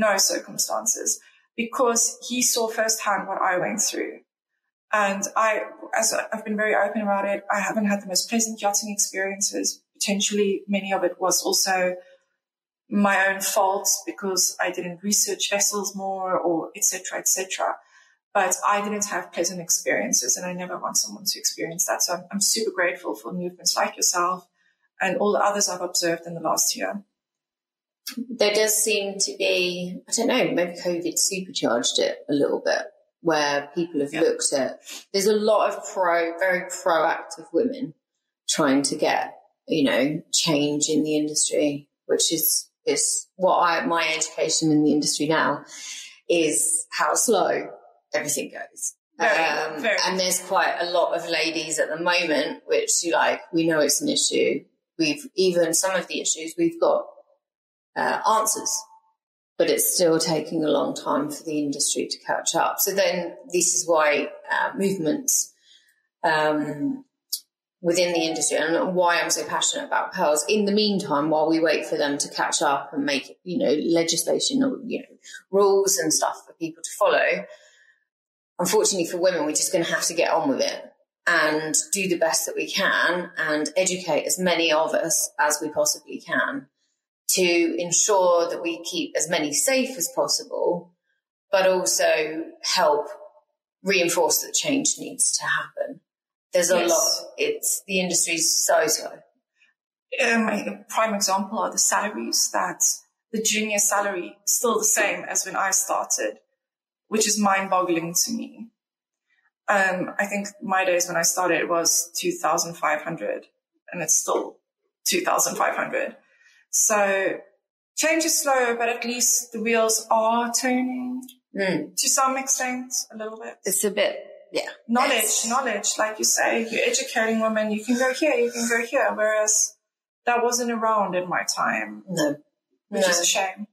because he saw firsthand what I went through. And as I've been very open about it, I haven't had the most pleasant yachting experiences. Potentially many of it was also my own fault because I didn't research vessels more, or et cetera, et cetera. But I didn't have pleasant experiences, and I never want someone to experience that. So I'm super grateful for movements like yourself and all the others I've observed in the last year.
There does seem to be, I don't know, maybe COVID supercharged it a little bit, where people have looked at, there's a lot of very proactive women trying to get, change in the industry, which is what my education in the industry now is how slow everything goes. Very. And there's quite a lot of ladies at the moment, which we know it's an issue. Some of the issues we've got answers, but it's still taking a long time for the industry to catch up. So then this is why movements within the industry, and why I'm so passionate about Pearls, in the meantime, while we wait for them to catch up and make, legislation or, rules and stuff for people to follow, unfortunately for women, we're just going to have to get on with it and do the best that we can and educate as many of us as we possibly can to ensure that we keep as many safe as possible, but also help reinforce that change needs to happen. There's a lot. The industry's so slow.
A prime example are the salaries, that the junior salary is still the same as when I started, which is mind-boggling to me. I think my days when I started, it was 2,500, and it's still 2,500. So change is slow, but at least the wheels are turning to some extent, a little bit.
It's a bit,
Knowledge, like you say, you're educating women, you can go here, whereas that wasn't around in my time.
No.
Which is a shame.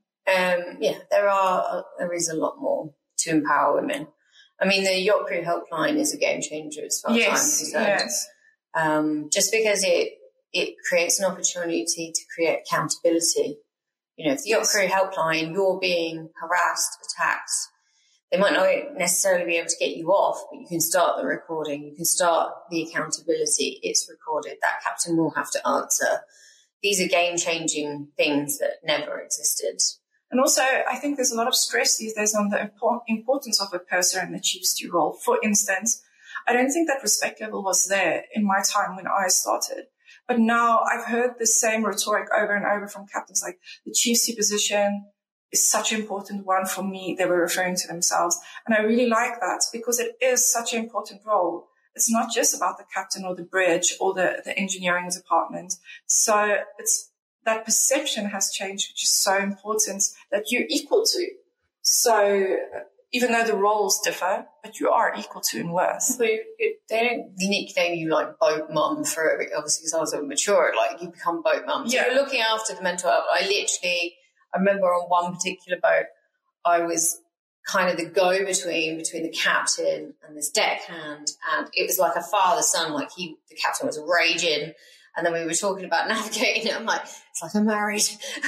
There is a lot more to empower women. I mean, the Yacht Crew Helpline is a game changer as far as I'm concerned.
Yes.
Just because it creates an opportunity to create accountability. If the Yacht Crew Helpline, you're being harassed, attacked, they might not necessarily be able to get you off, but you can start the recording, you can start the accountability. It's recorded. That captain will have to answer. These are game-changing things that never existed.
And also, I think there's a lot of stress these days on the importance of a purser in the chief stew role. For instance, I don't think that respect level was there in my time when I started. But now I've heard the same rhetoric over and over from captains, like the chief superposition is such an important one for me. They were referring to themselves. And I really like that because it is such an important role. It's not just about the captain or the bridge or the engineering department. So it's that perception has changed, which is so important that you're equal to. So even though the roles differ, but you are equal to in worth.
But they don't nickname you like boat mum for it, obviously, because I was mature, like you become boat mum. So you're looking after the mental health. I remember on one particular boat, I was kind of the go-between between the captain and this deckhand, and it was like a father-son, like the captain was raging, and then we were talking about navigating it. I'm like, it's like I'm married.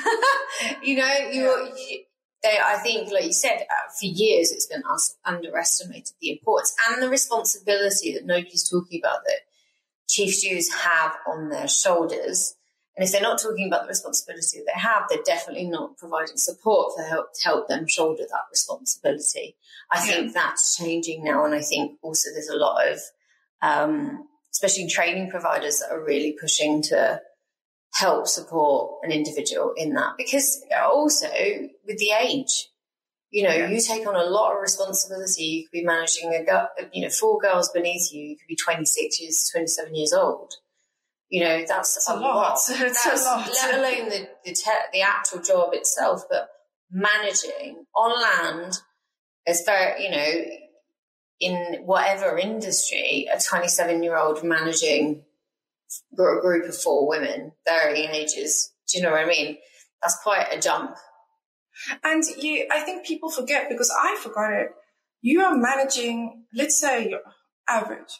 I think, like you said, for years it's been underestimated the importance and the responsibility that nobody's talking about that chief stewards have on their shoulders. And if they're not talking about the responsibility that they have, they're definitely not providing support to help them shoulder that responsibility. I think that's changing now. And I think also there's a lot of, especially training providers that are really pushing to help support an individual in that. Because also with the age, you take on a lot of responsibility. You could be managing 4 girls beneath you. You could be 26 years, 27 years old. That's a lot.
It's a lot.
Let alone the actual job itself, but managing on land is very, in whatever industry, a 27-year-old managing a group of 4 women, varying ages. Do you know what I mean? That's quite a jump.
And I think people forget, because I forgot it. You are managing, let's say, your average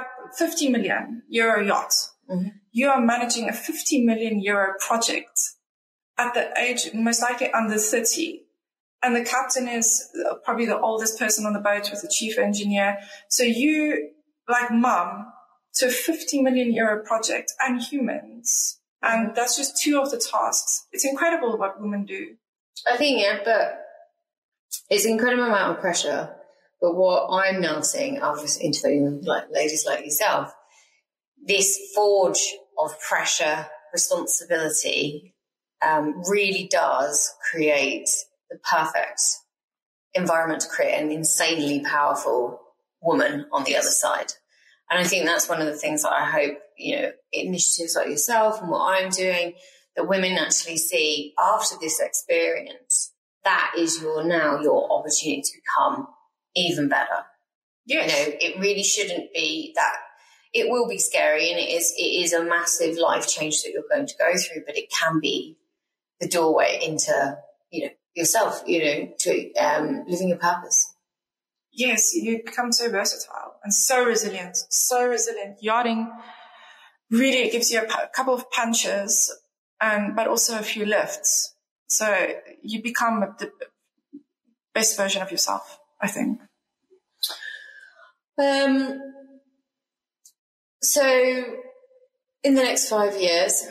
50 million euro yacht. Mm-hmm. You are managing a 50 million euro project at the age, most likely under 30. And the captain is probably the oldest person on the boat with the chief engineer. So you, like mum, to a 50 million euro project and humans. And that's just 2 of the tasks. It's incredible what women do.
I think, but it's an incredible amount of pressure. But what I'm now seeing, obviously interviewing ladies like yourself, this forge of pressure, responsibility, really does create the perfect environment to create an insanely powerful woman on the other side. And I think that's one of the things that I hope, initiatives like yourself and what I'm doing, that women actually see after this experience, that is your opportunity to become even better.
Yes.
It really shouldn't be that. It will be scary, and it is a massive life change that you're going to go through, but it can be the doorway into, yourself, to living your purpose.
Yes, you become so versatile and so resilient. Yachting really gives you a couple of punches, but also a few lifts. So you become the best version of yourself, I think.
So in the next 5 years,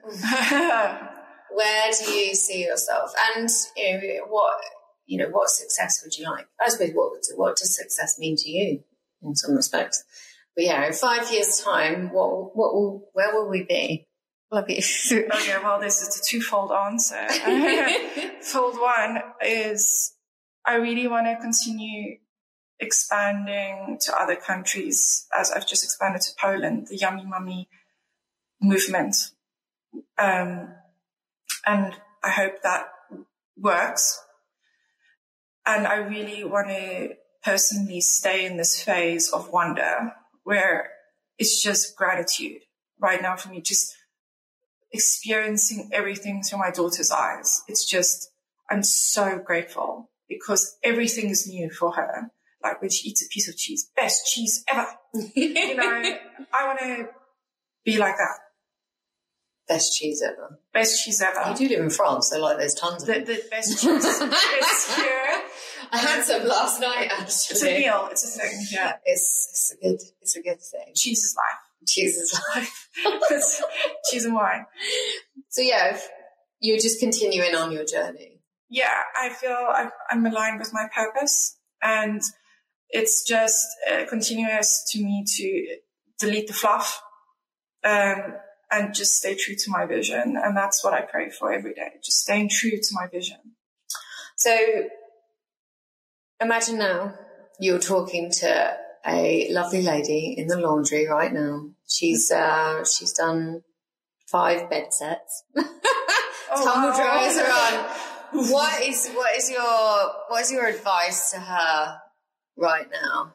where do you see yourself? And what success would you like? I suppose what does success mean to you in some respects? But in 5 years' time, where will we be?
Okay, well, this is a twofold answer. Fold one is I really want to continue expanding to other countries, as I've just expanded to Poland, the Yummy Mummy movement. And I hope that works. And I really want to personally stay in this phase of wonder where it's just gratitude right now for me, just experiencing everything through my daughter's eyes. It's just, I'm so grateful because everything is new for her. Like when she eats a piece of cheese, best cheese ever. I want to be like that.
Best cheese ever.
Best cheese ever.
You do live in France, so there's tons of
the best cheese is here.
I had some last night, actually.
It's a meal. It's a thing. Yeah.
It's a good thing.
Cheese is life.
Cheese is life.
It's cheese and wine.
So you're just continuing on your journey.
Yeah, I feel I'm aligned with my purpose, and It's just continuous to me to delete the fluff and just stay true to my vision. And that's what I pray for every day, just staying true to my vision.
So imagine now you're talking to a lovely lady in the laundry right now. She's done 5 bed sets. Tumble dryers are on. What is your advice to her right now?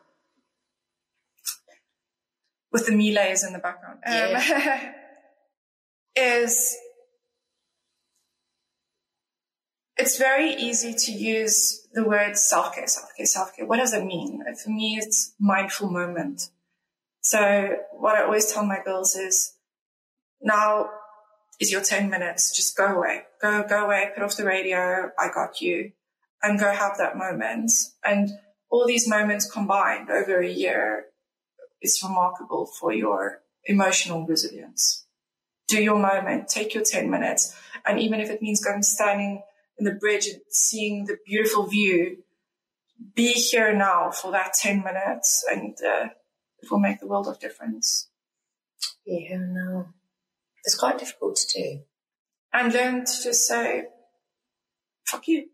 With the melees in the background. It's very easy to use the word self-care, self-care, self-care. What does it mean? For me, it's mindful moment. So what I always tell my girls is, now is your 10 minutes. Just go away. Go away, put off the radio, I got you, and go have that moment. And all these moments combined over a year is remarkable for your emotional resilience. Do your moment, take your 10 minutes. And even if it means standing in the bridge and seeing the beautiful view, be here now for that 10 minutes and it will make the world of difference.
Be here now. It's quite difficult to do.
And learn to just say, fuck you.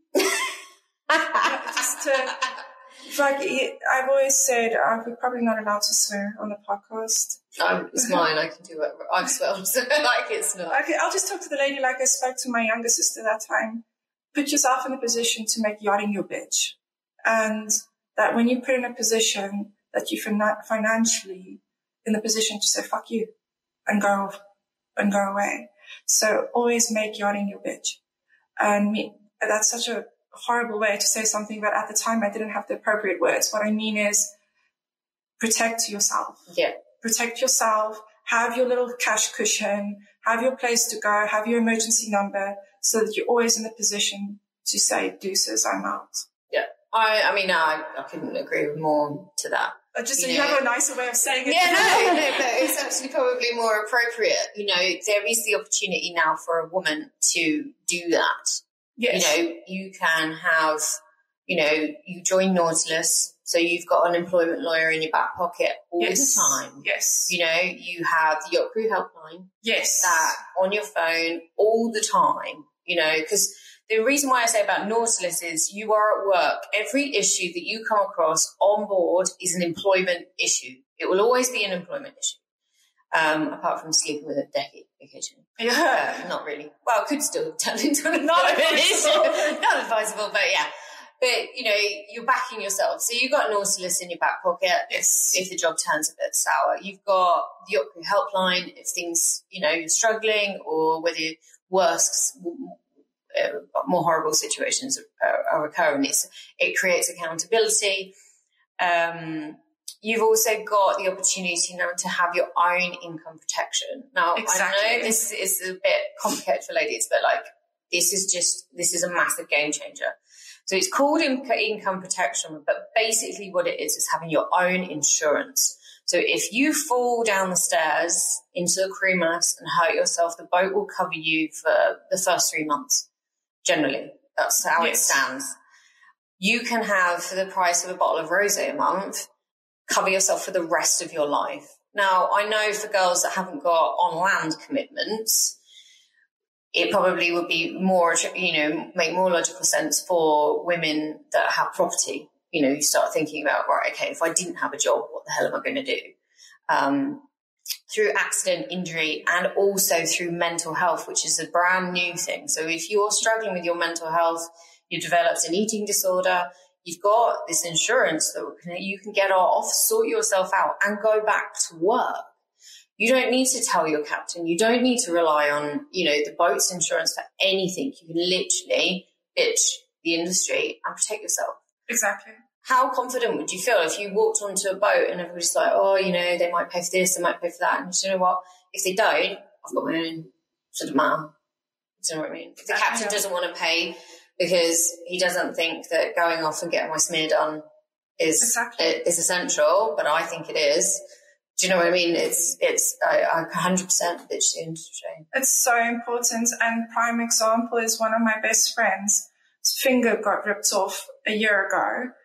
I've always said, we're probably not allowed to swear on the podcast.
It's mine. I can do it. I've sworn, so it's not.
Okay, I'll just talk to the lady like I spoke to my younger sister that time. Put yourself in a position to make yachting your bitch. And that when you put in a position that you're financially in the position to say, fuck you, and go away. So always make yachting your bitch. And that's such a horrible way to say something, but at the time I didn't have the appropriate words. What I mean is protect yourself.
Yeah.
Protect yourself. Have your little cash cushion. Have your place to go. Have your emergency number so that you're always in the position to say, deuces, I'm out.
Yeah. I couldn't agree more to that.
You have a nicer way of saying it.
Yeah, no, but it's actually probably more appropriate. There is the opportunity now for a woman to do that.
Yes.
You can have, you join Nautilus, so you've got an employment lawyer in your back pocket all the time.
Yes.
You have the Yacht Crew helpline.
Yes.
That on your phone all the time, because the reason why I say about Nautilus is you are at work. Every issue that you come across on board is an employment issue. It will always be an employment issue. Apart from sleeping with a decky occasionally.
Yeah.
Not really. Well, could still turn into an employment issue. Not advisable, but yeah. But, you're backing yourself. So you've got Nautilus in your back pocket.
Yes.
If the job turns a bit sour. You've got the Yacht Crew helpline if things, you're struggling or whether worse, more horrible situations are occurring. It creates accountability. You've also got the opportunity now to have your own income protection. Now, exactly. I know this is a bit complicated for ladies, but this is a massive game changer. So it's called income protection, but basically what it is having your own insurance. So if you fall down the stairs into the crew mast and hurt yourself, the boat will cover you for the first 3 months. Generally, that's how it stands. You can have, for the price of a bottle of rosé a month, cover yourself for the rest of your life. Now, I know for girls that haven't got on-land commitments, it probably would be more, make more logical sense for women that have property. You start thinking about, right, okay, if I didn't have a job, what the hell am I going to do? Through accident, injury, and also through mental health, which is a brand new thing. So if you're struggling with your mental health, you've developed an eating disorder, you've got this insurance that you can get off, sort yourself out, and go back to work. You don't need to tell your captain. You don't need to rely on, the boat's insurance for anything. You can literally bitch the industry and protect yourself.
Exactly.
How confident would you feel if you walked onto a boat and everybody's like, they might pay for this, they might pay for that. And you know what? If they don't, I've got my own. It doesn't matter. Do you know what I mean? If the captain doesn't want to pay because he doesn't think that going off and getting my smear done is essential, but I think it is. Do you know what I mean? I 100% bitch the industry.
It's so important. And prime example is one of my best friends. His finger got ripped off a year ago.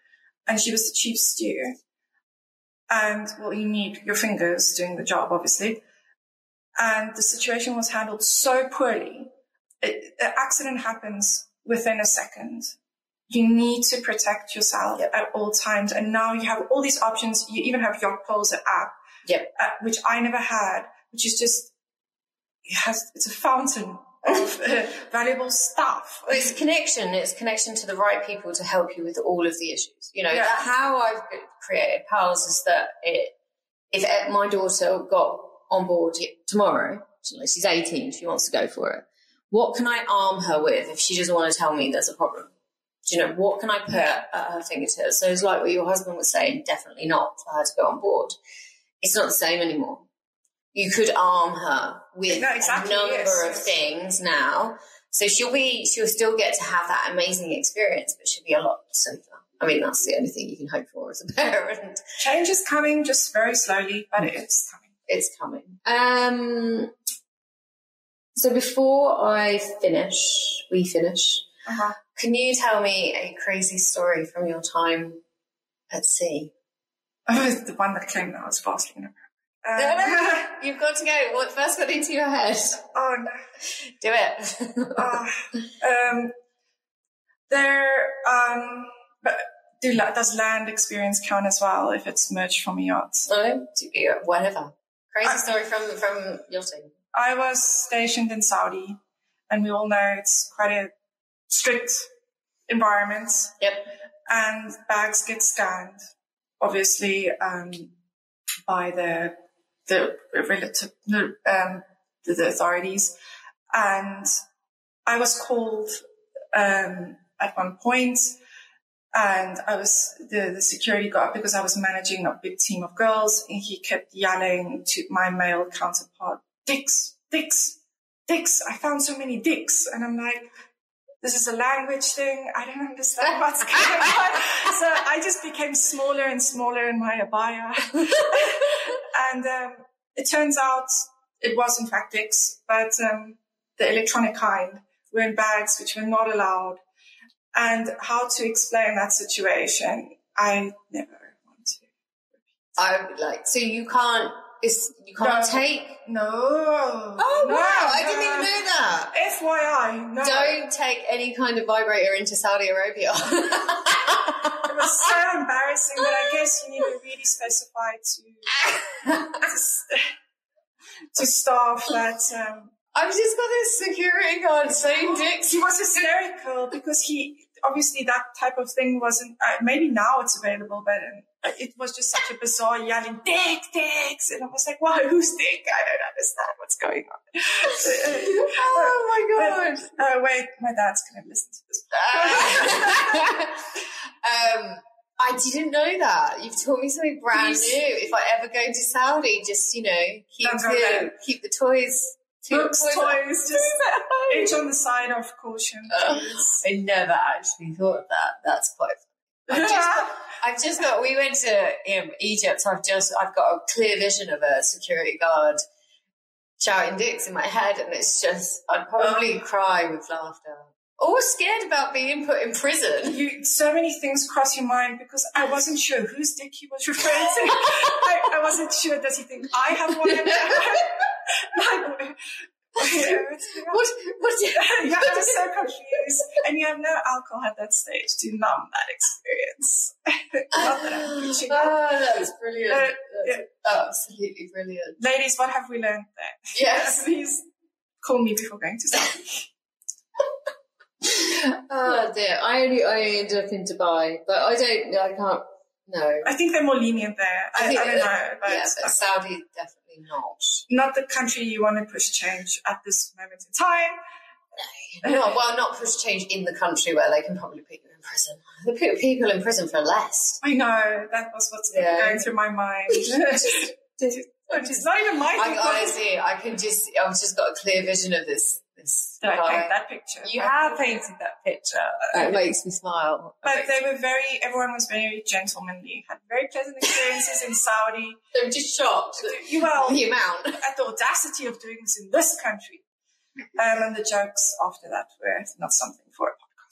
and she was the chief stew. And, well, you need your fingers doing the job, obviously. And the situation was handled so poorly. An accident happens within a second. You need to protect yourself at all times. And now you have all these options. You even have Yacht Poles app, which I never had, which is just, it's a fountain of valuable stuff.
Well, it's connection to the right people to help you with all of the issues. You know, how I've created Pals is that if my daughter got on board tomorrow, she's 18, she wants to go for it, what can I arm her with if she doesn't want to tell me there's a problem? Do you know, what can I put at her fingertips? So it's like what your husband was saying, definitely not for her to go on board. It's not the same anymore. You could arm her with a number of things now. So she'll still get to have that amazing experience, but she'll be a lot safer. I mean, that's the only thing you can hope for as a parent.
Change is coming, just very slowly, but it's coming.
It's coming. So before we finish, can you tell me a crazy story from your time at sea?
Oh, the one that came that was vastly inappropriate.
No, you've got to go. What first got into your head?
Oh, no.
Do it.
But does land experience count as well if it's merged from a yacht?
No, whatever. Crazy story from yachting.
I was stationed in Saudi, and we all know it's quite a strict environment.
Yep.
And bags get scanned, obviously, by the authorities. And I was called at one point, and the security guard, because I was managing a big team of girls, and he kept yelling to my male counterpart, "Dicks, dicks, dicks. I found so many dicks." And I'm like, this is a language thing. I don't understand what's going on. So I just became smaller and smaller in my abaya. And it turns out it was in fact dicks, but the electronic kind were in bags which were not allowed. And how to explain that situation, I never want to.
So you can't take?
No.
Oh,
no,
wow, I didn't even know that.
FYI, no.
Don't take any kind of vibrator into Saudi Arabia.
It was so embarrassing, but I guess you need to really specify to staff that...
I've just got this security guard saying dicks.
He was hysterical because obviously that type of thing wasn't, maybe now it's available, but it was just such a bizarre yelling, dicks. And I was like, wow, who's dick? I don't understand what's going on.
Oh my God.
Wait, my dad's going to listen to this.
I didn't know that. You've taught me something brand new. If I ever go to Saudi, just, keep the toys.
Books, toys, just each on the side of caution.
I never actually thought of that. That's quite funny. We went to Egypt, so I've got a clear vision of a security guard shouting dicks in my head, and it's just, I'd probably cry with laughter. Or scared about being put in prison.
So many things cross your mind because I wasn't sure whose dick he was referring to. I wasn't sure, does he think I have one?
What?
Yeah, I was so confused. And you have no alcohol at that stage to numb that experience. Not that I'm preaching.
That was brilliant. Absolutely brilliant.
Ladies, what have we learned there?
Yes.
Please call me before going to Saudi.
Oh dear, I ended up in Dubai, but I can't, no.
I think they're more lenient there. I don't know.
But Saudi definitely not.
Not the country you want to push change at this moment in time.
No, well, not push change in the country where they can probably put you in prison. They put people in prison for less.
I know, that was what's going through my mind. It's not even my thing.
Honestly, I've just got a clear vision of this.
Did I paint that picture?
You have painted that picture. It makes me smile.
But everyone was very gentlemanly, had very pleasant experiences in Saudi.
They were just shocked
the amount. At the audacity of doing this in this country. And the jokes after that were not something for a podcast.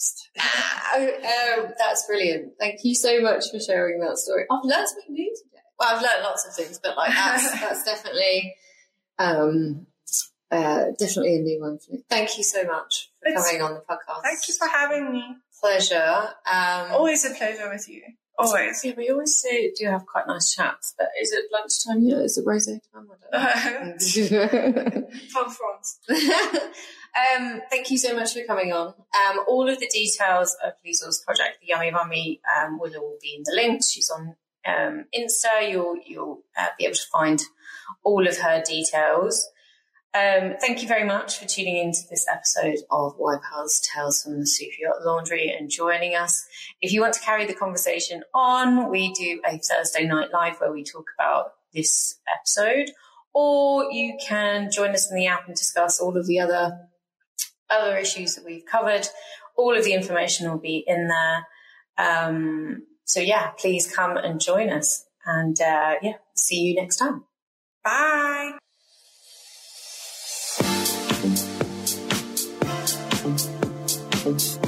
podcast.
That's brilliant. Thank you so much for sharing that story. I've learned something new today. Well, I've learned lots of things, but like that's definitely definitely a new one for me. Thank you so much for coming on the podcast.
Thank you for having me.
Pleasure.
Always a pleasure with you. Always.
Yeah, we always do have quite nice chats, but is it lunchtime yet? Is it rosé time? I don't know.
From France.
Thank you so much for coming on. All of the details of Liesel's project, the Yummy Mummy, will all be in the links. She's on Insta. You'll be able to find all of her details. Thank you very much for tuning into this episode of Why Pals Tales from the Super Yacht Laundry and joining us. If you want to carry the conversation on, we do a Thursday night live where we talk about this episode, or you can join us in the app and discuss all of the other issues that we've covered. All of the information will be in there. So yeah, please come and join us, and see you next time.
Bye.
Thank you.